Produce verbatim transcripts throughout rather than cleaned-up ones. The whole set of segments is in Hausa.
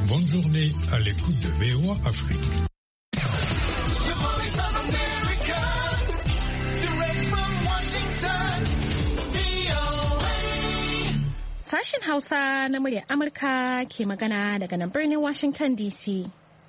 Bonne journée à l'écoute de V O A Afrique. Sashen Hausa na muryar Amurka ke magana daga nan birnin Washington D C.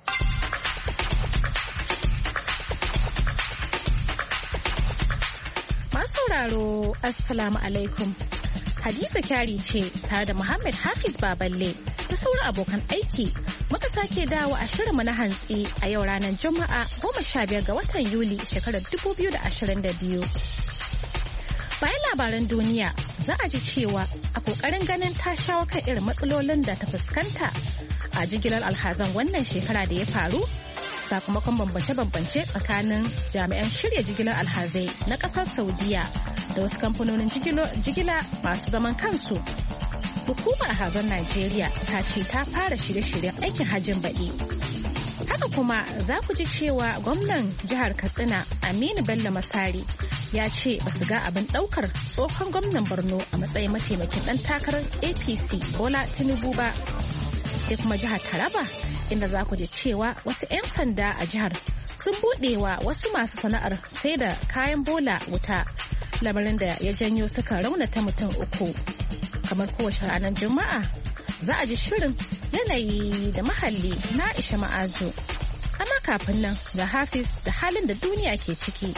Masu sauraro, Assalamu alaikum. Hadiza Kyari ce tare da Muhammad Hafiz Baballe da sauran abokan aiki muka sake dawo a shirinmu na hantsi a yau ranar Juma'a goma sha biyar ga watan Yuli shekarar dubu biyu da ashirin da biyu. Bayan labaran duniya za a ji cewa a kokarin ganin ta shawo kan irin matsalolin da ta fuskanta a jigilar alhazan wannan shekara da ya faru sakamakon bambance-bambance tsakanin jami'an shirya jigilar alhazai na kasar Saudiya da wasu kamfanonin jigila masu zaman kansu. Hukumar alhazan Najeriya ta ce ta fara shirye-shiryen aikin hajjin baɗi. Haka kuma za ku ji cewa gwamnan jihar Katsina Aminu Bello Masari ya ce ba su ga abin daukar tsohon gwamnan Borno a matsayin mataimakin dan takarar A P C Bola Tinubu ba. Sai kuma jihar Taraba inda za ku ji cewa wasu 'yan sanda a jihar sun buɗe wa wasu masu sana'ar sai da kayan bola wuta, lamarin da ya janyo suka raunata mutum uku. Kamar kowace ranar Juma'a za a ji shirin yanayi da muhalli na Aisha Ma'azu. Amma kafin nan ga Hafiz da halin da duniya ke ciki.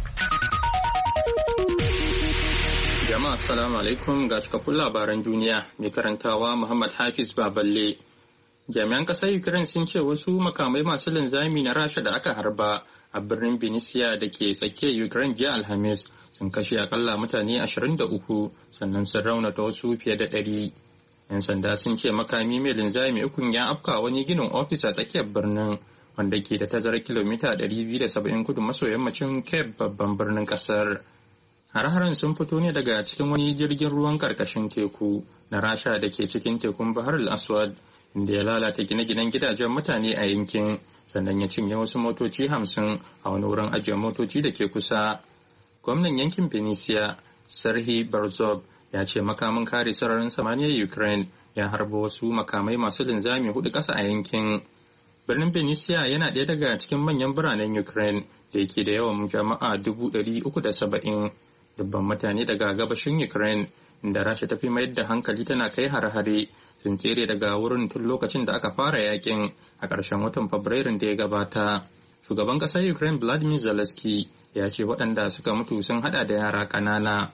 Jama'a assalamu alaikum ga cikakkun labaran duniya mai karantawa Muhammad Hafiz Baballe. Jami'an ƙasar Ukraine sun ce wasu makamai masu linzami na Rasha da aka harba a birnin Benicia da ke tsakiyar Ukraine jiya Alhamis sun kashe akalla mutane ashirin da uku sannan sun raunata wasu fiye da ɗari. 'Yan sanda sun ce makami mai linzami ukun ya afka wani ginin ofis a tsakiyar birnin wanda ke da tazarar kilomita ɗari biyu da saba'in kudu maso yammacin Kyiv babban birnin ƙasar. Har-haren sun fito ne daga cikin wani jirgin ruwan karkashin teku na Rasha da ke cikin tekun Bahar al-Aswad inda ya lalata gine-ginen gidajen mutane a yankin sannan ya cinye wasu motoci hamsin a wani wurin ajiye motoci da ke kusa. Gwamnan yankin Benicia Serhiy Barzov ya ce makamin kare sararin samaniyar Ukraine ya harba wasu makamai masu linzami hudu ƙasa a yankin. Birnin Benicia yana ɗaya daga cikin manyan biranen Ukraine da yake da yawan jama'a dubu ɗari uku da saba'in. Dubban mutane daga gabashin Ukraine inda Rasha ta fi mayar da hankali tana kai hare-hare sun tsere daga wurin tun lokacin da aka fara yakin a ƙarshen watan Fabrairun da ya gabata. Shugaban ƙasar Ukraine Vladimir Zelensky ya ce waɗanda suka mutu sun haɗa da yara ƙanana.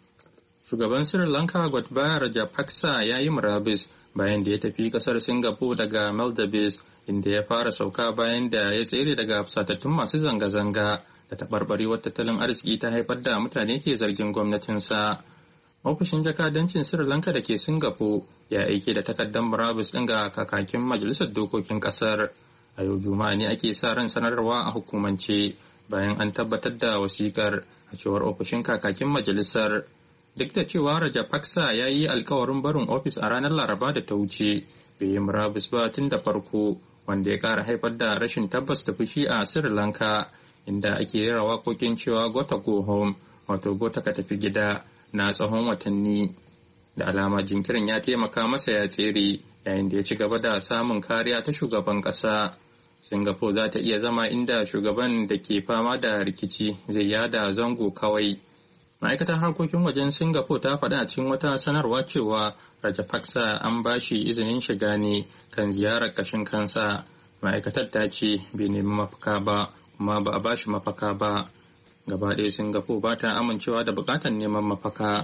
Shugaban Sri Lanka Gotabaya Rajapaksa ya yi murabus bayan da ya tafi ƙasar Singapore daga Maldives inda ya fara sauka bayan da ya tsere daga fusatattun masu zanga-zanga da taɓarɓarewar tattalin arziki ta haifar da mutane ke zargin gwamnatinsa. Ofishin jakadancin Sri Lanka da ke Singapore ya aike da takardar murabus ɗin ga kakakin majalisar dokokin ƙasar. A yau Juma'a ne ake sa ran sanarwa a hukumance bayan an tabbatar da wasikar a cewar ofishin kakakin majalisar. Duk da cewa Rajapaksa ya yi alkawarin barin ofis a ranar Laraba da ta wuce, bai yi murabus ba tun da farko, wanda ya ƙara haifar da rashin tabbas da fushi a Sri Lanka. Inda ake rera waƙoƙin cewa gota go home wato gota ka tafi gida na tsawon watanni. Da alama jinkirin ya taimaka masa ya tsere yayin da ya ci gaba da samun kariya ta shugaban ƙasa. Singapore za ta iya zama inda shugaban da ke fama da rikici zai yada zango kawai. Ma'aikatar harkokin wajen Singapore ta faɗa a cikin wata sanarwa cewa Rajapaksa an ba shi izinin shiga ne kan ziyarar ƙashin kansa. Ma'aikatar ta ce bai nemi mafaka ba kuma ba a bashi mafaka ba. Gaba ɗaya Singapore ba ta amincewa da buƙatar neman mafaka.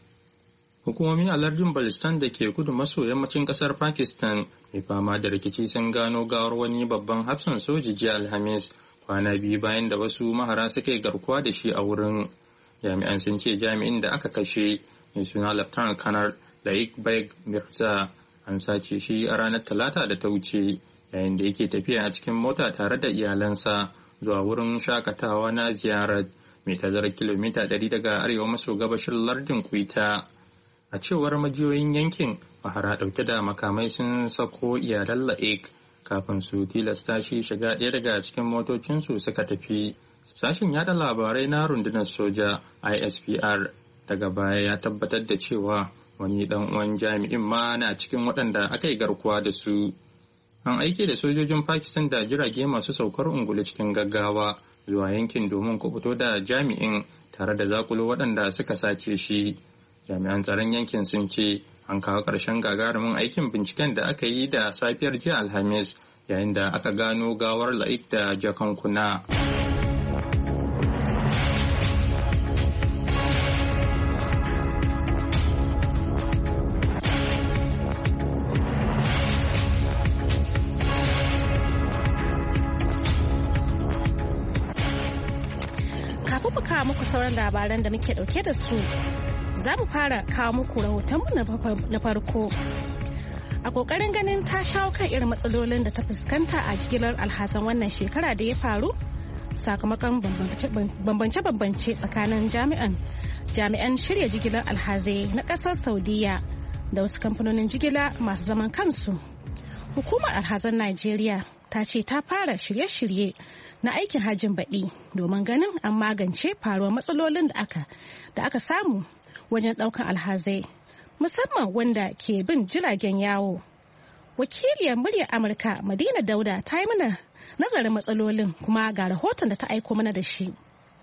Hukumomi a lardin Baltistan da ke kudu maso yammacin ƙasar Pakistan mai fama da rikici sun gano gawar wani babban hafsan soji jiya Alhamis kwana biyu bayan da wasu mahara suka yi garkuwa da shi a wurin. Jami'an sun ce jami'in da aka kashe mai suna Lieutenant Colonel Laik Beg Mirza an sace shi a ranar Talata da ta wuce yayin da yake tafiya a cikin mota tare da iyalansa zuwa wurin shakatawa na ziyarar mai tazarar kilomita ɗari daga arewa maso gabashin lardin Quetta. A cewar majiyoyin yankin, mahara ɗauke da makamai sun sako iyalan Laik kafin su tilasta shi shiga ɗaya daga cikin motocinsu suka tafi. Sashen yada labarai na rundunar soja I S P R daga baya ya tabbatar da cewa wani dan uwan jami'in ma na cikin waɗanda aka yi garkuwa da su. an aike da sojojin Pakistan da jirage masu saukar ungulu cikin gaggawa zuwa yankin domin kubuto da jami'in tare da zakulo waɗanda suka sace shi. Jami'an tsaron yankin sun ce an kawo ƙarshen gagarumin aikin binciken da aka yi da safiyar jiya Alhamis yayin da aka gano gawar Laik da jakankuna. Kafin muku sauran labaran da muke dauke da su, za mu fara kawo muku rahotonmu na farko. A kokarin ganin ta shawo kan irin matsalolin da ta fuskanta a jigilar alhazan wannan shekara da ya faru sakamakon bambance-bambance tsakanin jami'an jami'an shirya jigilar alhazai na kasar Saudiya da wasu kamfanonin jigila masu zaman kansu. Hukumar alhazan Najeriya ta ce ta fara shirye-shirye na aikin hajjin baɗi domin ganin an magance faruwar matsalolin da aka da aka samu wajen ɗaukar alhazai, musamman wanda ke bin jiragen yawo. Wakiliyar muryar Amurka Madina Dauda ta yi mana nazarin matsalolin kuma ga rahoton da ta aiko mana da shi.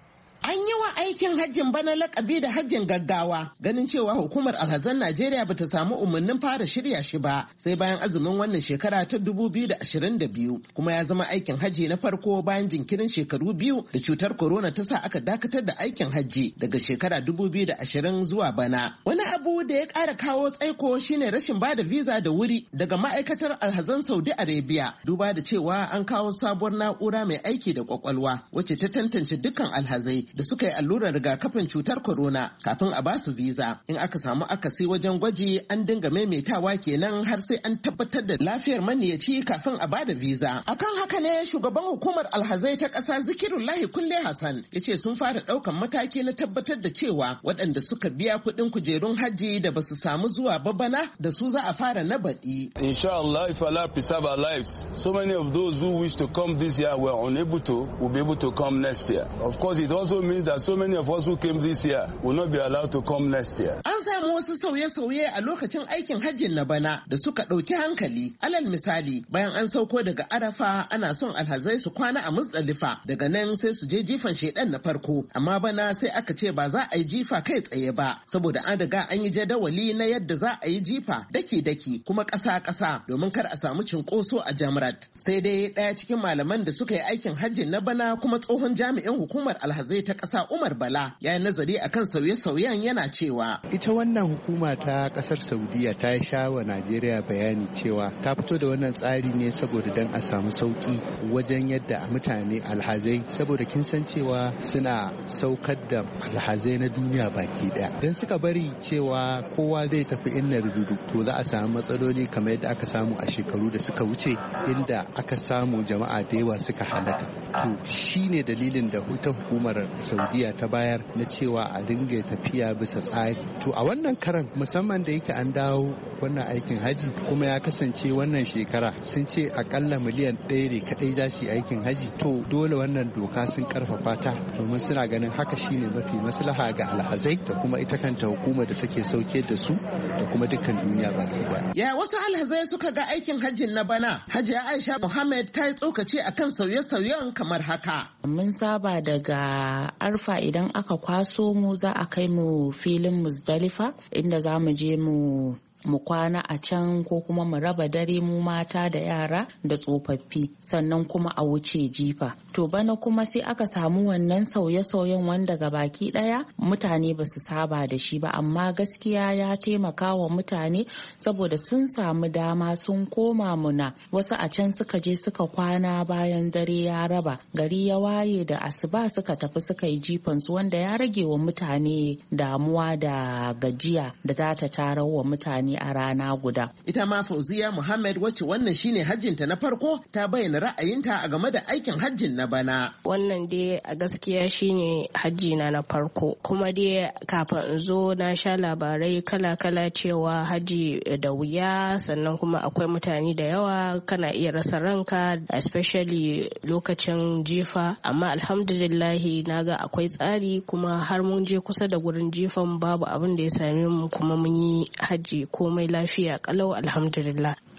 An yi wa aikin hajjin bana lakabi da hajjin gaggawa, ganin cewa hukumar alhazan Najeriya bata samu umarnin fara shirya shi ba sai bayan azumin wannan shekara ta dubu biyu da ashirin da biyu, kuma ya zama aikin hajji na farko bayan jinkirin shekaru biyu da cutar corona ta sa aka dakatar da aikin hajji daga shekara dubu biyu da ashirin zuwa bana. Wani abu da ya ƙara kawo tsaiko shine rashin bada visa da wuri daga ma'aikatar alhazan Saudi Arabia, duba da cewa an kawo sabuwar na'ura mai aiki da kwakwalwa wacce ta tantance dukkan alhazai da suka yi allurar rigakafin cutar corona kafin a basu visa. In aka samu akasi wajen gwaji an dinga maimaitawa kenan har sai an tabbatar da lafiyar maniyaci kafin a bada visa. Akan haka ne shugaban hukumar alhazai ta ƙasa Zikirullahi Kulle Hassan ya ce sun fara ɗaukan mataki na tabbatar da cewa waɗanda suka biya kuɗin kujerun hajji da basu samu zuwa ba bana da su za a fara na baɗi. Inshallah, if Allah preserve our lives, so many of those who wish to come this year were unable to, will be able to come next year. Of course, it also means that so many of us who came this year will not be allowed to come next year. An samu wasu sauye-sauye a lokacin aikin hajjin na bana da suka ɗauki hankali. Alal misali, bayan an sauko daga Arafa ana son alhazai su kwana a Muzdalifa, daga nan sai su je jifan shedan na farko. Amma bana sai aka ce ba za a yi jifa kai tsaye ba, saboda an riga an yi jadawali na yadda za a yi jifa daki-daki kuma ƙasa-ƙasa domin kar a samu cinkoso a Jamrat. Sai dai ɗaya cikin malaman da suka yi aikin hajjin na bana kuma tsohon jami'in hukumar alhazai ta ƙasa Umar Bala ya yi nazari akan sauye-sauyen yana cewa ita wannan hukuma ta kasar Saudiya ta sha wa Najeriya bayani cewa ta fito da wannan tsari ne saboda dan a samu sauki wajen yadda mutane alhazai, saboda kin san cewa suna saukar da alhazai na duniya baki daya. Dan suka bari cewa kowa zai tafi inna rududu to za a samu matsaloli kamar yadda aka samu a shekaru da suka wuce inda aka samu jama'a da yawa suka halaka. To shine dalilin da ita hukumar Saudiya ta bayar na cewa a dinga tafiya bisa tsari. To a wannan karan musamman da yake an dawo wannan aikin haji kuma ya kasance wannan shekara sun ce akalla miliyan ɗaya ne kadai za su yi aikin haji, to dole wannan doka sun karfafa ta domin suna ganin haka shine mafi maslaha ga alhazai da kuma ita kanta hukumar da take sauke da su da kuma dukkan duniya baki ɗaya. Ya wasu alhazai suka ga aikin hajjin na bana? Hajiya Aisha Muhammad ta yi tsokaci akan sauye-sauyen kamar haka. Mun saba daga Arfa idan aka kwaso mu za a kai mu filin Muzdalifa inda za mu je mu mu kwana a can ko kuma mu raba dare mu mata da yara da tsofaffi sannan kuma a wuce jifa. To bana kuma sai aka samu wannan sauye-sauyen wanda ga baki daya mutane ba su saba da shi ba, amma gaskiya ya taimaka wa mutane saboda sun samu dama sun koma muna, wasu a can suka je suka kwana bayan dare ya raba gari ya waye da asuba suka tafi suka yi jifansu wanda ya rage wa mutane damuwa da gajiya da za ta tarar wa mutane a rana guda. Ita ma Fauziya Muhammad wacce wannan shine hajjinta na farko ta bayyana ra'ayinta a game da aikin hajjin na bana. Wannan dai a gaskiya shine hajjina na farko, kuma dai kafin in zo na sha labarai kala-kala cewa hajji da wuya, sannan kuma akwai mutane da yawa, kana iya rasa ranka especially lokacin jifa, amma alhamdulillahi naga akwai tsari kuma har mun je kusa da gurin jifan babu abin da ya same mu kuma mun yi hajji komai lafiya kalau alhamdulillah.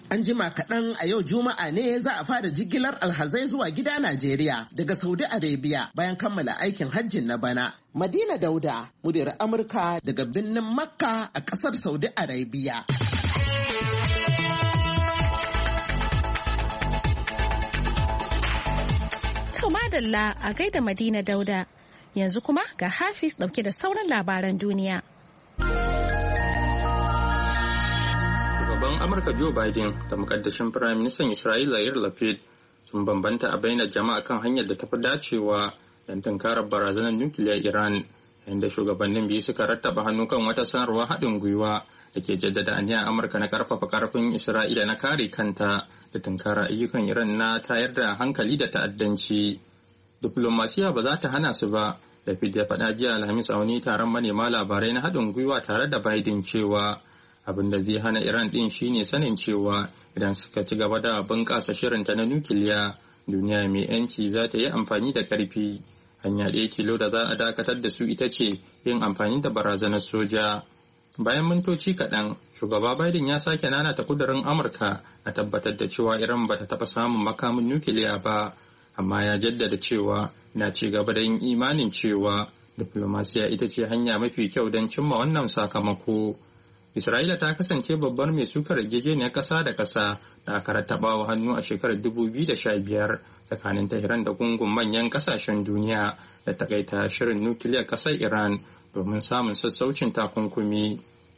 An jima kaɗan a yau Juma'a ne za a fara jigilar alhazai zuwa gida Najeriya daga Saudi Arabia bayan kammala aikin hajjin na bana. Madina Dauda, muryar Amurka daga birnin Makka a ƙasar Saudi Arabia. To madalla a gaida Madina Dauda. Yanzu kuma ga Hafiz ɗauke da sauran labaran duniya. Shugaban Amurka Joe Biden da mukaddashin Firayim Ministan Isra'ila Yair Lapid sun bambanta a bainar jama'a kan hanyar da tafi dacewa don tunkarar barazanar nukiliyar Iran, yayin da shugabannin biyu suka rattaba hannu kan wata sanarwar haɗin gwiwa da ke jaddada aniyar Amurka na karfafa karfin Isra'ila na kare kanta da tunkara ayyukan Iran na tayar da hankali da ta'addanci. Diplomasiya ba za ta hana su ba, Lapid ya faɗa jiya Alhamis a wani taron manema labarai na haɗin gwiwa tare da Biden cewa abin da zai hana Iran ɗin shine sanin cewa idan suka ci gaba da bunƙasa shirinta na nukiliya, duniya mai 'yanci za ta yi amfani da ƙarfi. Hanya ɗaya tilo da za a dakatar da su ita ce yin amfani da barazanar soja. Bayan mintoci kaɗan, shugaba Biden ya sake nanata ƙudurin Amurka a tabbatar da cewa Iran ba ta taɓa samun makamin nukiliya ba, amma ya jaddada cewa na ci gaba da yin imanin cewa diplomasiya ita ce hanya mafi kyau don cimma wannan sakamako. Isra'ila ta kasance babbar mai sukar yarjejeniyar ƙasa da ƙasa da aka rattaba wa hannu a shekarar dubu biyu da sha biyar tsakanin Tehran da gungun manyan ƙasashen duniya da takaita shirin nukiliyar ƙasar Iran domin samun sassaucin takunkumi.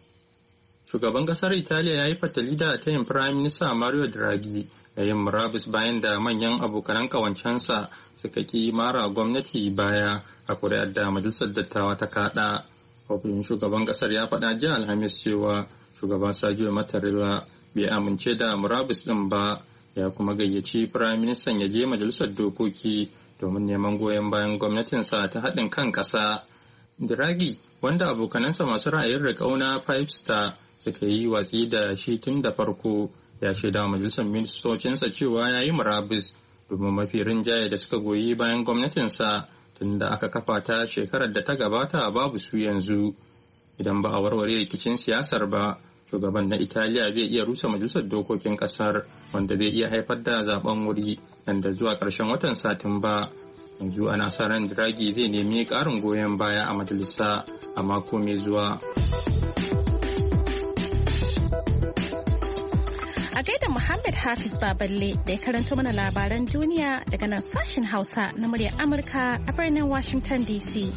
Shugaban ƙasar Italiya ya yi fatali da tayin Firayim Minista Mario Draghi da yin murabus bayan da manyan abokanan ƙawancensa suka ƙi mara gwamnati baya a kuri'ar da Majalisar Dattawa ta kaɗa. Ofishin shugaban kasar ya faɗa jiya Alhamis cewa shugaba Sergio Mattarella bai amince da murabus ɗin ba, ya kuma gayyaci Firayim Ministan ya je Majalisar Dokoki domin neman goyon bayan gwamnatinsa ta haɗin kan ƙasa. Draghi, wanda abokanansa masu ra'ayin riƙau na Five Star suka yi watsi da shi tun da farko, ya shaida wa Majalisar Ministocinsa cewa ya yi murabus domin mafi rinjaye da suka goyi bayan gwamnatinsa tunda aka kafa ta shekarar da ta gabata babu su yanzu. Idan ba a warware rikicin siyasar ba, shugaban na Italiya zai iya rusa majalisar dokokin kasar, wanda zai iya haifar da zaben wuri nan da zuwa ƙarshen watan Satumba. Yanzu ana sa ran Draghi zai nemi ƙarin goyon baya a majalisa a mako mai zuwa. A gaida Muhammad Hafiz Baballe da ya karanto mana labaran duniya daga nan sashen Hausa na muryar Amurka a birnin Washington D C.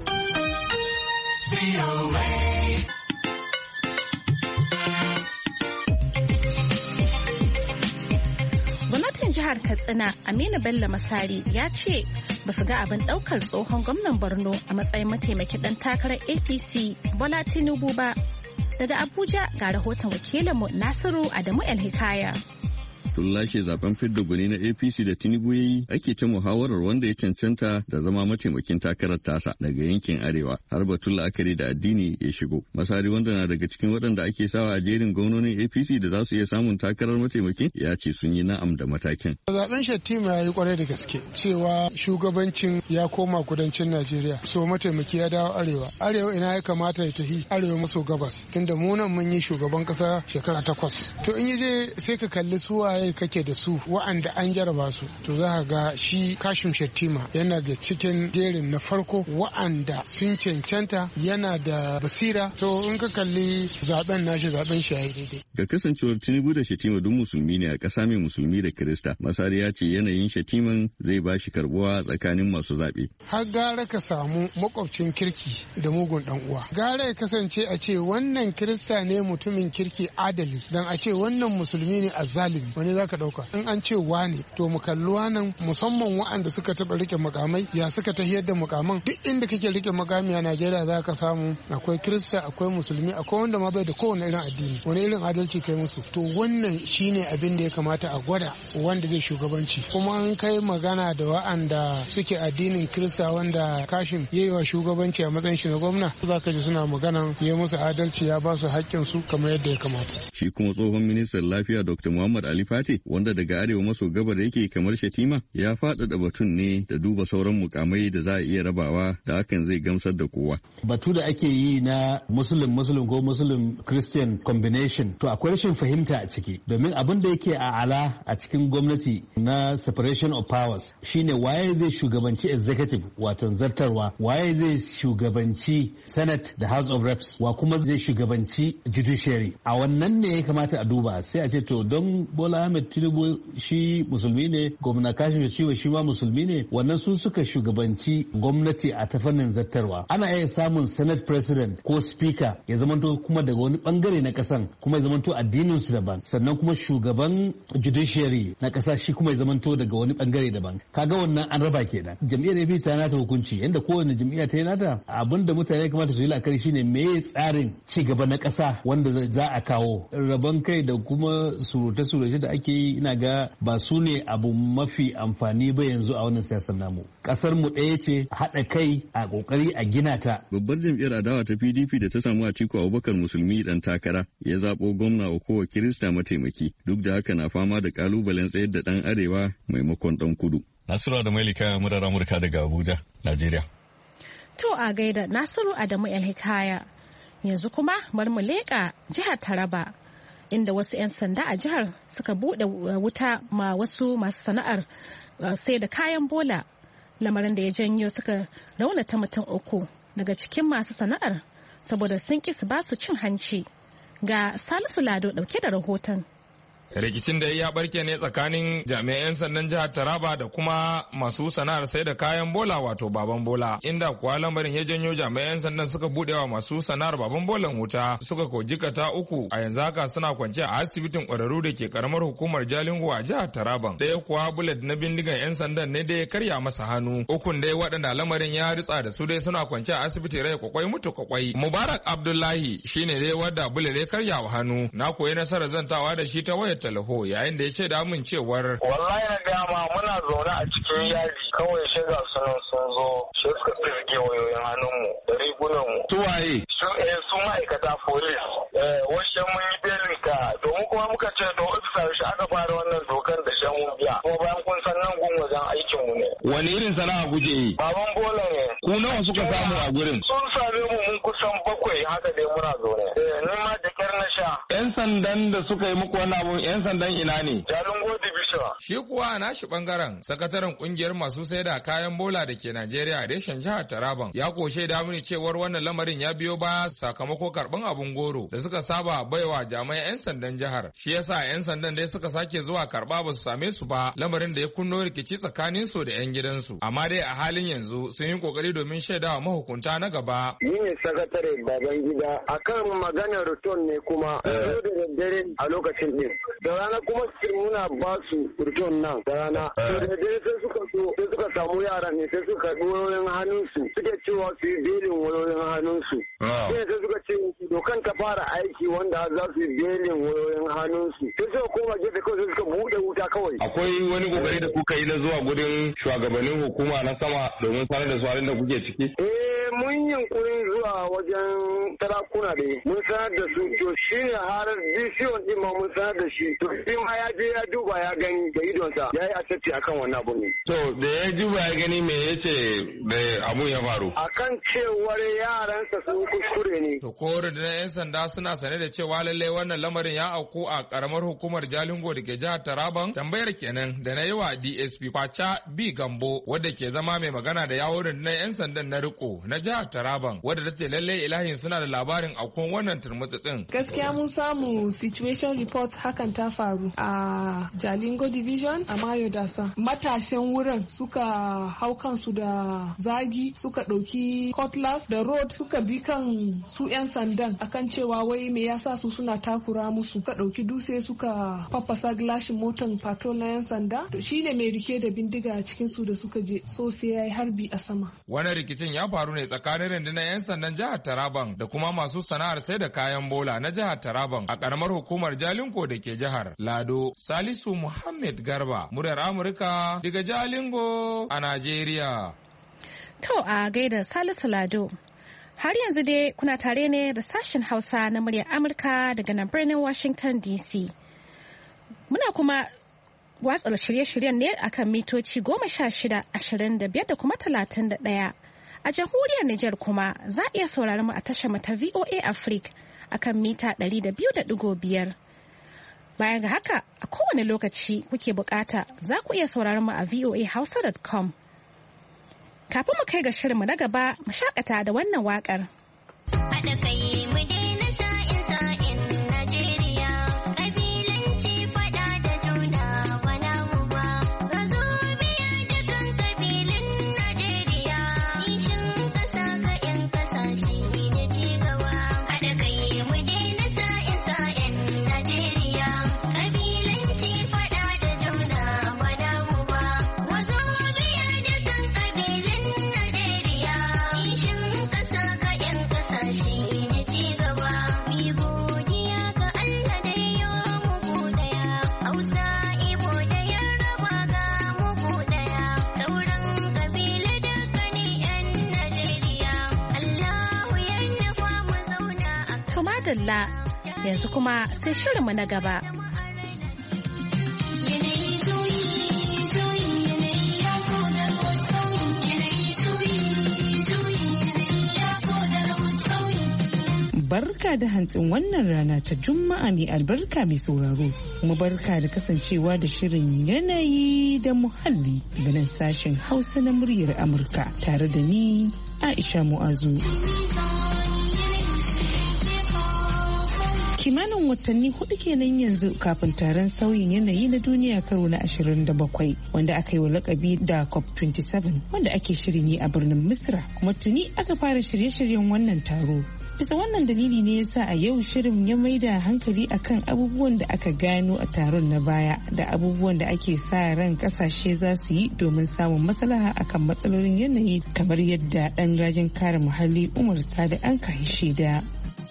Gwamnatin jihar Katsina Aminu Bello Masari ya ce ba su ga abin daukar tsohon gwamnan Borno a matsayin mataimakin dan takarar A P C Bola Tinubu ba. Daga Abuja ga rahoton wakilinmu Nasiru Adamu El-Hikaya. Tun lashe zaben fidda gwani na A P C da Tinubu ya yi ake ta muhawarar wanda ya cancanta da zama mataimakin takarar tasa daga yankin Arewa har batun la'akari da addini ya shigo. Masari wanda na daga cikin waɗanda ake sawa a jerin gwamnonin A P C da za su iya samun takarar mataimakin ya ce sun yi na'am da matakin. Zaben Shattima ya yi kwarai da gaske cewa shugabancin ya koma kudancin Najeriya, so mataimaki ya dawo Arewa. Arewa ina ya kamata ya tafi Arewa maso gabas tunda mu nan mun yi shugaban kasa shekara takwas. To in yi je sai ka kalli suwa kake da su wa'anda an jaraba su, to za ka ga shi Kashim Shattima yana da cikin jerin na farko wa'anda sun cancanta, yana da basira. To in ka kalli zaben nashi zaben shi yayi daidai. Ga kasancewar Tinubu da Shattima duk musulmi ne a ƙasa mai musulmi da Kirista, Masari ya ce yanayin Shattiman zai ba shi karbuwa tsakanin masu zaɓe. Har gara ka samu makwabcin kirki da mugun dan uwa. Gara ya kasance a ce wannan Kirista ne mutumin kirki adali, dan a ce wannan musulmi ne azzalimi. Wani za ka ɗauka in an ce wane to mu kalli wannan, musamman wa'anda suka taɓa rike mukamai ya suka tahiyar da mukaman. Duk inda kake rike mukami a Najeriya za ka samu akwai Kirista, akwai musulmi, akwai wanda ma bai da kowane irin addini. Wani irin adalci kai musu? To wannan shine abin da ya kamata a gwada wanda zai shugabanci. Kuma an kai magana da wa'anda suke addinin Kirista wanda Kashim ya yi wa shugabanci a matsayin shi na gwamna, za ka ji suna maganan ya musu adalci, ya ba su haƙƙin su kamar yadda ya kamata. Shi kuma tsohon ministan lafiya Doctor Muhammad Ali Buhati wanda daga arewa maso gabar yake kamar Shatima ya faɗaɗa batun ne da duba sauran mukamai da za a iya rabawa da hakan zai gamsar da kowa. Batu da ake yi na Muslim Muslim ko Muslim Christian combination to akwai rashin fahimta a ciki domin abin da yake a ala a cikin gwamnati na separation of powers shine waye zai shugabanci executive wato zartarwa, waye zai shugabanci Senate da House of Reps, wa kuma zai shugabanci judiciary. A wannan ne ya kamata a duba sai a ce to don Bola Ahmed Tinubu shi musulmi ne, gwamna Kashim Shettima shi ma musulmi ne, wannan su suka shugabanci gwamnati a ta fannin zartarwa. Ana iya samun Senate President ko Speaker ya zamanto kuma daga wani bangare na kasan kuma ya zamanto addinin su daban, sannan kuma shugaban judiciary na kasa shi kuma ya zamanto daga wani bangare daban. Kaga wannan an raba kenan. Jam'iyyar A P C ta nata hukunci yanda kowane jam'iyya ta yi nata, abin da mutane kamata su yi la'akari shine me tsarin ci gaba na kasa wanda za a kawo. Rabon kai da kuma surute-surute da ake yi ina ga ba su ne abu mafi amfani ba yanzu a wannan siyasar namu. Kasar mu ɗaya ce, haɗa kai a ƙoƙari a gina ta. Babbar jam'iyyar adawa ta P D P da ta samu Atiku Abubakar Musulmi dan takara ya zaɓo gwamna Okowa Kirista mataimaki, duk da haka na fama da ƙalubalen tsayar da ɗan arewa maimakon ɗan kudu. Nasiru da Mailika murar Amurka daga Abuja, Najeriya. To a gaida Nasiru Adamu El Hikaya. Yanzu kuma bar mu leƙa jihar Taraba, inda wasu 'yan sanda a jihar suka buɗe wuta ma wasu masu sana'ar sai da kayan bola, lamarin da ya janyo suka raunata mutum uku daga cikin masu sana'ar saboda sun ƙi su ba su cin hanci. Ga Salisu Lado ɗauke da rahoton. Rikicin da ya barke ne tsakanin jami'an sandan jihar Taraba da kuma masu sana'ar sai da kayan bola wato baban bola, inda kuwa lamarin ya janyo jami'an sandan suka bude wa masu sana'ar baban bolan wuta suka ko jikata uku a yanzu haka suna kwance a asibitin kwararru da ke karamar hukumar Jalingo a jihar Taraban. Ɗaya kuwa bullet na bindigan 'yan sandan ne da ya karya masa hannu. Ukun dai waɗanda lamarin ya ritsa da su dai suna kwance a asibiti rai kwakwai mutu kwakwai. Mubarak Abdullahi shine dai wadda bullet ya karya wa hannu. Na koyi nasarar zantawa da shi ta wayar talaho yayin da ya ce da mun cewar wallahi na dama muna zaune a cikin yaji kawai shiga sunan sun zo shi suka fizge wayoyin hannunmu da rigunanmu. Su waye? Su eh su ma'aikata polis. Eh wasu mun yi belin ka domin kuma muka ce da ofisa shi aka fara wannan dokar da shan mun biya. Kuma bayan kun san nan gun wajen aikin mu ne. Wani irin sana'a kuke yi? Baban bola ne. Ku nawa suka samu a gurin? Sun same mu mun kusan bakwai haka dai muna zaune. Eh ni ma da kyar na sha. Yan sandan da suka yi muku wannan abun yan sandan ina ne? Jalingo Division. Shi kuwa a nashi bangaren sakataren kungiyar masu sai da kayan bola da ke Najeriya reshen jihar Taraban ya koshe da mini cewar wannan lamarin ya biyo baya sakamako karban abun goro da suka saba baiwa jami'an 'yan sandan jihar. Shi yasa 'yan sandan dai suka sake zuwa karba ba su same su ba, lamarin da ya kunno rikici tsakanin su da 'yan gidansu. Amma dai a halin yanzu sun yi kokari domin shaidawa mahukunta na gaba. Ni ne sakatare baban gida akan maganar return ne kuma da daddare a lokacin din. Da rana kuma muna ba su return nan da rana. Da daddare sai suka so sai suka samu yaran ne sai suka karɓi wayoyin hannunsu suke cewa su yi belin wayoyin hannunsu. Sai sai suka ce dokan ta fara aiki wanda za su yi belin wayoyin hannunsu. Sai suka koma gefe kawai sai suka buɗe wuta kawai. Akwai wani kokari da kuka yi na zuwa gudun shugabannin hukuma na sama domin sanar da su halin da kuke ciki? Eh mun yi yunkurin zuwa wajen sarakuna ne. Mun sanar da su to shi ne har D C O din ma mun sanar da shi. To shi ma ya je ya duba ya gani da idonsa ya yi asirci akan wannan abu ne. To da ya duba ya gani me yace da abun ya faru? Akan cewar yaransa sun kuskure ne. To ko da 'yan sanda suna sane da cewa lallai wannan lamarin ya auku a karamar hukumar Jalingo da ke jihar Taraban? Tambayar kenan da na yi wa D S P Kwacha B Gambo wadda ke zama mai magana da yawon rundunar 'yan sandan na riko na jihar Taraban wadda ta ce lallai ilahin suna da labarin aukun wannan turmutsutsin. Gaskiya mun samu situation report hakan ta faru a Jalingo Division a Mayo Dasa. Matashin wurin suka hau kansu da zagi suka ɗauki cutlass da road suka bi kan su 'yan sandan akan cewa wai me yasa su suna takura musu, suka ɗauki dutse suka faffasa gilashin motan patrol na 'yan sanda. To shine mai rike da bindiga a cikin su da suka je so sai yayi harbi a sama. Wannan rikicin ya faru ne tsakanin rundunar 'yan sandan jihar Taraban da kuma masu sana'ar sai da kayan bola na jihar Taraban a karamar hukumar Jalingo da ke jihar Lado. Salisu Muhammad Garba, muryar Amurka daga Jalingo a Najeriya. To a gaida Salisu Lado. Har yanzu dai kuna tare ne da sashen Hausa na muryar Amurka daga nan birnin Washington D C. Muna kuma watsa shirye-shiryen ne akan mitoci goma sha shida, ashirin da biyar da kuma talatin da ɗaya. A jamhuriyar Nijar kuma za a iya sauraron mu a tashar ta V O A Africa akan mita ɗari da biyu da ɗigo biyar. Bayan ga haka, a kowane lokaci kuke bukata za ku iya sauraron mu a v o a hausa dot com. Kafin mu kai ga shirinmu na gaba, mu shakata da wannan waƙar. Haɗa kai mu daina sa'in sa'in Najeriya, ƙabilanci faɗa da juna wana uba. Razo biya da kan ƙabilun Najeriya, ishin ƙasa ga 'yan ƙasashe da ci gaba. Haɗa kai mu daina sa'in sa'in Najeriya, ƙabilanci faɗa da juna wana uba. Razo biya da kan ƙabilun Najeriya, ishin ƙasa ga 'yan ƙasashe da ci gaba. Mi godiya ga Allah da ya muku ɗaya, Hausa, Igbo da Yarbawa ga muku ɗaya, sauran ƙabilu dukkanin 'yan Najeriya. Allahu ya nufa mu zauna a kan. To madalla, yanzu kuma sai shirinmu na gaba. Barka da hantsin wannan rana ta Juma'a mai albarka mai sauraro, kuma barka da kasancewa da shirin yanayi da muhalli daga nan sashen Hausa na muryar Amurka tare da ni Aisha Mu'azu. Kimanin watanni hudu kenan yanzu kafin taron sauyin yanayi na duniya karo na ashirin da bakwai wanda aka yi wa lakabi da COP twenty-seven wanda ake shirin yi a birnin Misra, kuma tuni aka fara shirye-shiryen wannan taro. Bisa wannan dalili ne yasa a yau shirin ya maida hankali akan abubuwan da aka gano a taron na baya da abubuwan da ake sa ran kasashe za su yi domin samun maslaha akan matsalolin yanayi, kamar yadda ɗan rajin kare muhalli Umar Sadi an kai shaida.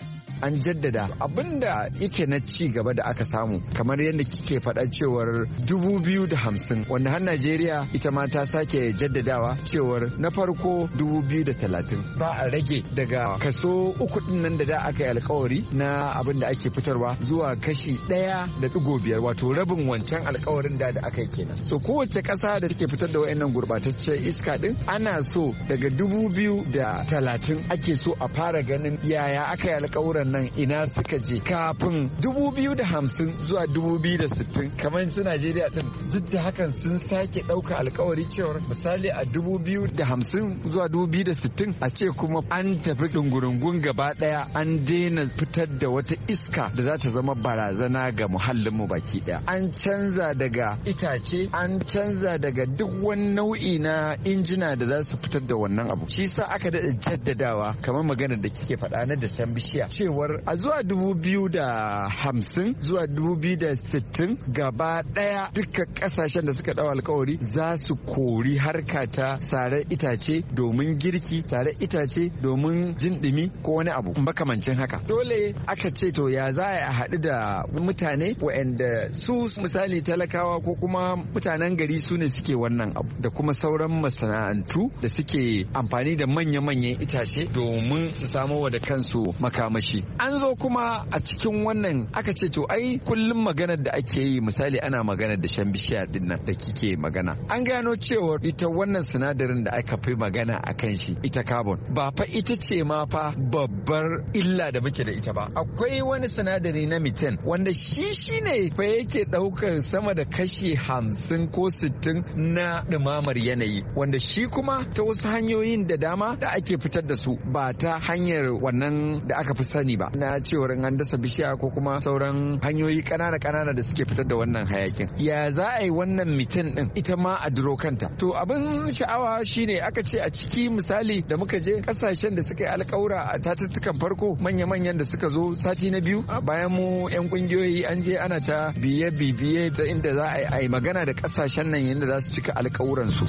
An jaddada abinda yake na ci gaba da aka samu, kamar yadda kike faɗa cewar dubu biyu da hamsin, wanda har Najeriya ita ma ta sake jaddadawa cewar na farko dubu biyu da talatin ba a rage daga kaso uku din nan da da aka yi alkawari na abin da ake fitarwa zuwa kashi ɗaya da ɗigo biyar, wato rabin wancan alkawarin da da aka yi kenan. So kowace ƙasa da take fitar da wayannan gurbataccen iska din ana so daga dubu biyu da talatin ake so a fara ganin yaya aka yi alkawuran nan ina suka je kafin dubu biyu da hamsin zuwa dubu biyu da sittin, kamar su Najeriya din duk da hakan sun sake ɗauka alkawari cewar misali a dubu biyu da hamsin zuwa dubu biyu da sittin a ce kuma an tafi ɗungurungun gaba ɗaya an daina fitar da wata iska da za ta zama barazana ga muhallinmu baki ɗaya. An canza daga itace, an canza daga duk wani nau'i na injina da za su fitar da wannan abu. Shi sa aka daɗa jaddadawa kamar magana da kike faɗa na dasan bishiya cewa a zuwa dubu biyu da hamsin zuwa dubu biyu da sittin gaba daya dukkan kasashen da suka dawo alkawari za su kori harka ta sare itace domin girki, sare itace domin jin dumi ko wani abu makamancin haka. Dole aka ce to ya za a haɗu da mutane waɗanda su misali talakawa ko kuma mutanen gari su ne suke wannan abu, da kuma sauran masana'antu da suke amfani da manya-manyan itace domin su samo wa da kansu makamashi. An zo kuma a cikin wannan aka ce to ai kullum maganar da ake yi misali ana maganar da shan bishiya din nan da kike magana. An gano cewa ita wannan sinadarin da aka fi magana a kan shi, ita carbon, ba fa ita ce ma fa babbar illa da muke da ita ba. Akwai wani sinadari na methane wanda shi shine fa yake daukar sama da kashi hamsin ko sittin na dumamar yanayi, wanda shi kuma ta wasu hanyoyin da dama da ake fitar da su ba ta hanyar wannan da aka fi sani ba, na cewar an dasa bishiya ko kuma sauran hanyoyi kanana-kanana da suke fitar da wannan hayakin. Ya za a yi wannan mitin din ita ma a duro kanta? To abin sha'awa shine aka ce a ciki misali da muka je kasashen da suka yi alkawura a tatuttukan farko manya-manyan da suka zo sati na biyu bayan mu 'yan kungiyoyi an je ana ta biye-biye ta inda za a yi magana da kasashen nan yadda za su cika alkawuransu.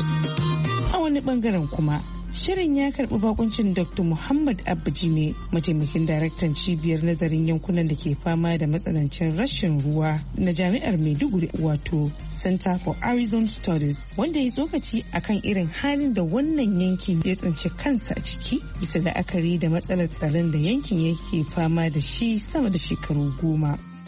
A wani bangaren kuma shirin ya karbi bakuncin Doctor Muhammad Abba Jime, mataimakin daraktan cibiyar nazarin yankunan da ke fama da matsanancin rashin ruwa na jami'ar Maiduguri, wato Center for Arizona Studies, wanda ya tsokaci akan irin halin da wannan yankin ya tsinci kansa a ciki bisa la'akari da matsalar tsaron da yankin yake fama da shi sama da shekaru goma.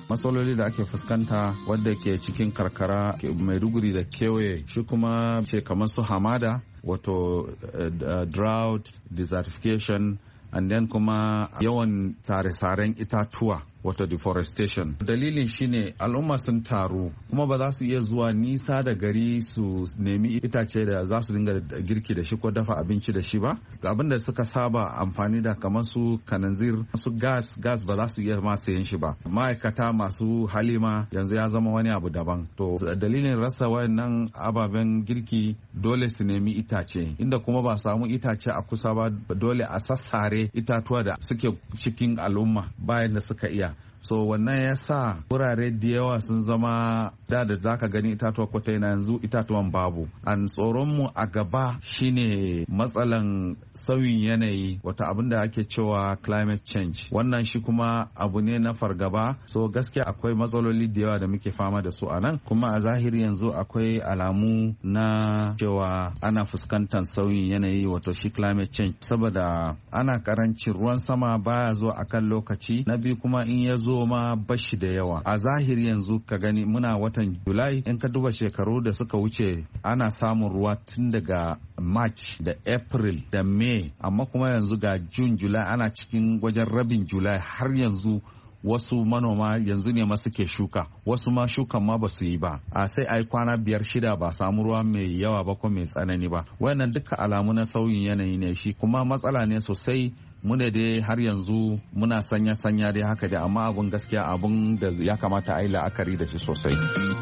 matsaloli da ake fuskanta wadda ke cikin karkara Maiduguri da kewaye shi kuma ce kamar su hamada wato uh, drought, desertification, and then kuma yawan sare-saren itatuwa wato deforestation. Dalilin shine al'umma sun taru kuma ba za su iya zuwa nisa da gari su nemi itace da za su dinga girki da shi ko dafa abinci da shi ba. Abin da suka saba amfani da kamar su kananzir, su gas, gas ba za su iya ma sayen shi ba. Ma'aikata masu halima yanzu ya zama wani abu daban. To dalilin rasa wayannan ababen girki dole su nemi itace. Inda kuma ba samu itace a kusa ba dole a sassare itatuwa da suke cikin al'umma bayan da suka iya. So wannan ya sa wurare da yawa sun zama da da zaka gani itatuwa kwata na yanzu itatuwan babu. An tsoronmu a gaba shine matsalan sauyin yanayi wata abin da ake cewa climate change. Wannan shi kuma abu ne na fargaba. So gaskiya akwai matsaloli da yawa da muke fama da su a nan. Kuma a zahiri yanzu akwai alamu na cewa ana fuskantar sauyin yanayi wato shi climate change. Saboda ana karancin ruwan sama baya zo akan lokaci. Na biyu kuma in ya zo ma bashi da yawa. A zahiri yanzu ka gani muna watan Julai, in ka duba shekaru da suka wuce ana samun ruwa tun daga March da April da May, amma kuma yanzu ga June, July ana cikin wajen rabin July har yanzu wasu manoma yanzu ne ma suke shuka, wasu ma shukan ma ba su yi ba, a sai ai kwana biyar shida ba samu ruwa mai yawa ba ko mai tsanani ba. Wannan duka alamu na sauyin yanayi ne shi, kuma matsala ne sosai. Mune dai har yanzu muna sanya-sanya dai haka dai, amma abun gaskiya abun da ya kamata a yi la'akari da shi sosai.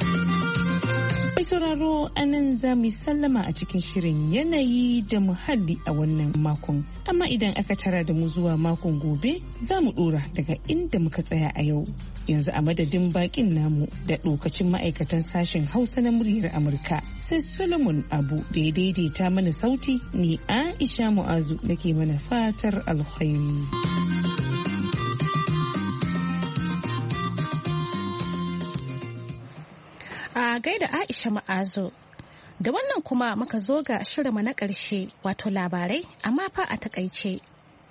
Mai sauraro anan za mu yi sallama a cikin shirin yanayi da muhalli a wannan makon. Amma idan aka tara da mu zuwa makon gobe za mu dora daga inda muka tsaya a yau. Yanzu a madadin bakin namu da dokacin ma'aikatan sashen Hausa na muryar Amurka, sai Solomon Abu da ya daidaita mana sauti, ni Aisha Mu'azu nake mana fatar alkhairi. A gaida Aisha Ma'azu. Da wannan kuma muka zo ga shirinmu na ƙarshe, wato labarai amma fa a takaice.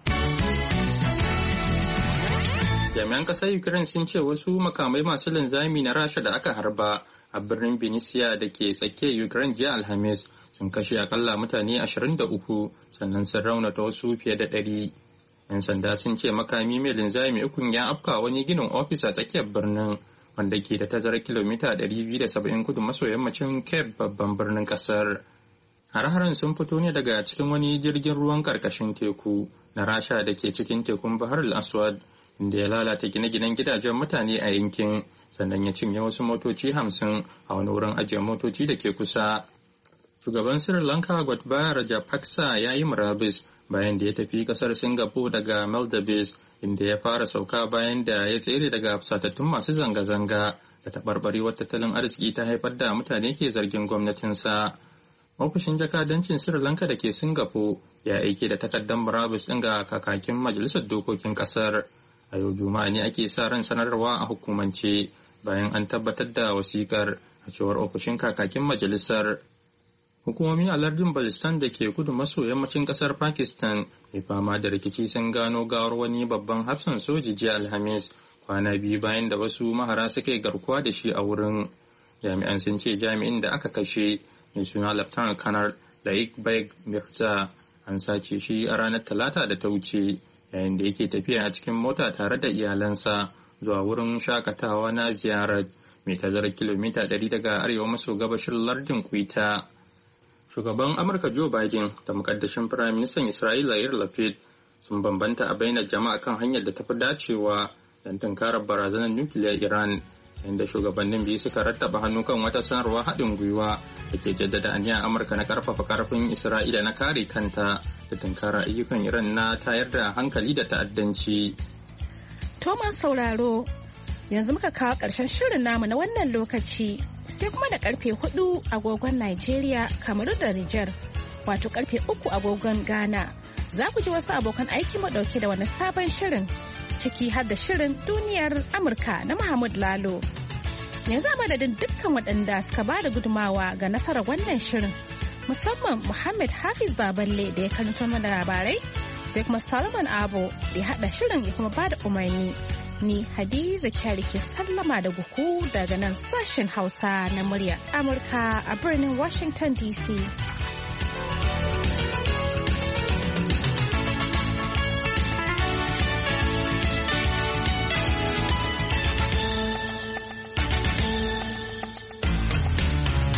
Jami'an ƙasar Ukraine sun ce wasu makamai masu linzami na Rasha da aka harba a birnin Vinnytsia da ke tsakiyar Ukraine jiya Alhamis sun kashe akalla mutane ashirin da uku sannan sun raunata wasu fiye da ɗari. 'Yan sanda sun ce makami mai linzami ukun ya afka wani ginin ofis a tsakiyar birnin, wanda ke da tazarar kilomita ɗari biyu da saba'in kudu maso yammacin Kyiv, babban birnin kasar. Har-haren sun fito ne daga cikin wani jirgin ruwan karkashin teku na Rasha da ke cikin tekun Bahar al-Aswad, inda ya lalata gine-ginen gidajen mutane a yankin, sannan ya cinye wasu motoci hamsin a wani wurin ajiye motoci da ke kusa. Shugaban Sri Lanka Gotabaya Rajapaksa ya yi murabus bayan da ya tafi kasar Singapore daga Maldives, inda ya fara sauka bayan da ya tsere daga fusatattun masu zanga-zanga da taɓarɓarewar tattalin arziki ta haifar da mutane ke zargin gwamnatinsa. Ofishin jakadancin Sri Lanka da ke Singapore ya aike da takardar murabus ɗin ga kakakin majalisar dokokin ƙasar. A yau Juma'a ne ake sa ran sanarwa a hukumance bayan an tabbatar da wasikar, a cewar ofishin kakakin majalisar. Hukumomi a lardin Baltistan da ke kudu maso yammacin kasar Pakistan mai fama da rikici sun gano gawar wani babban hafsan soji jiya Alhamis, kwana biyu bayan da wasu mahara suka yi garkuwa da shi a wurin. Jami'an sun ce jami'in da aka kashe mai suna Lieutenant Colonel Laik Beg Mirza an sace shi a ranar Talata da ta wuce, yayin da yake tafiya a cikin mota tare da iyalansa zuwa wurin shakatawa na ziyarar mai tazarar kilomita ɗari daga arewa maso gabashin lardin Quetta. Shugaban Amurka Joe Biden da mukaddashin Firayim Ministan Isra'ila Yair Lapid sun bambanta a bainar jama'a kan hanyar da tafi dacewa don tunkarar barazanar nukiliyar Iran, inda shugabannin biyu suka rattaba hannu kan wata sanarwa haɗin gwiwa da ke jaddada aniyar Amurka na ƙarfafa ƙarfin Isra'ila na kare kanta da tunkara ayyukan Iran na tayar da hankali da ta'addanci. Thomas sauraro, yanzu muka kawo ƙarshen shirin namu na wannan lokaci, sai kuma da karfe hudu agogon Najeriya, Kamaru da Nijar, wato karfe uku agogon Ghana. Za ku ji wasu abokan aiki mu dauke da wani sabon shirin, ciki har da shirin duniyar Amurka na Mahmud Lalo. Yanzu a madadin dukkan waɗanda suka ba da gudumawa ga nasarar wannan shirin, musamman Muhammad Hafiz Baballe da ya karanto mana labarai, sai kuma Salman Abo da ya haɗa shirin ya kuma ba da umarni. Ni Hadiza Kyari ke sallama da ku daga nan sashen Hausa na muryar Amurka a birnin Washington D C.